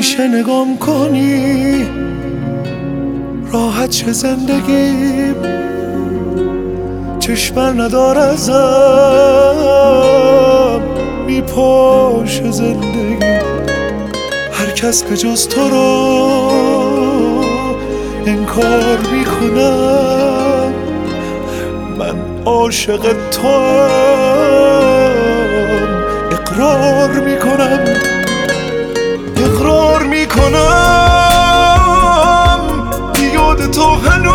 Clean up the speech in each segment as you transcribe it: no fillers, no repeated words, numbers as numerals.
میشه نگام کنی راحت چه زندگیم، چشمر ندار ازم میپاشه زندگی. هر کس به جز تو رو انکار میکنم، من عاشق توام. اقرار میکنم یاد تو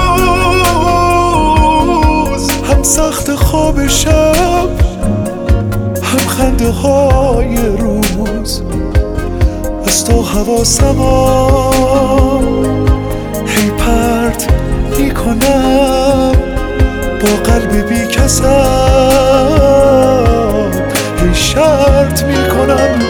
هنوز هم سخت خواب شب، هم خنده های روز. از تو حواسمو هی پرت میکنم، با قلب بی کسم هی شرط میکنم.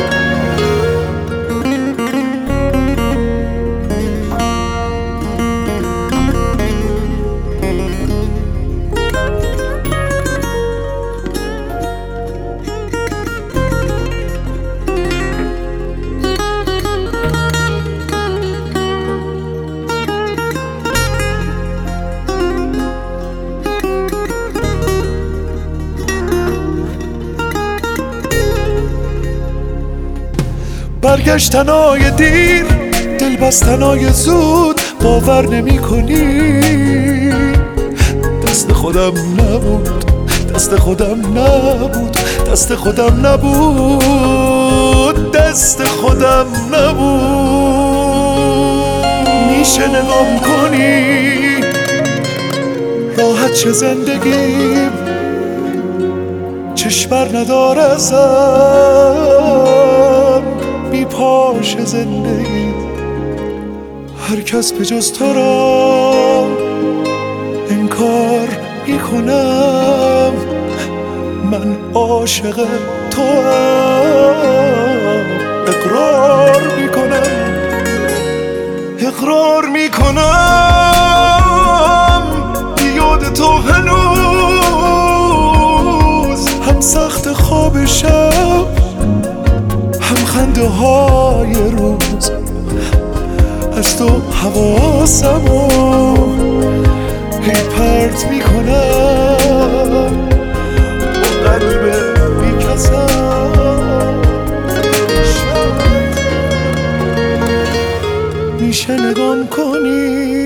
برگشتنای دیر، دل بستنای زود، باور نمی کنی دست خودم نبود، دست خودم نبود، دست خودم نبود، دست خودم نبود. میشه نگام کنی راحت چه زندگیم، چشمر ندار ازم میپاشه زندگی. هر کس به جز تو را انکار میکنم، من عاشق توام. اقرار میکنم یاد تو هنوز هم سخت خواب شب، هم خنده های روز. از تو حواسمو هی پرت میکنم، با قلب بی کسم میشه نگام کنی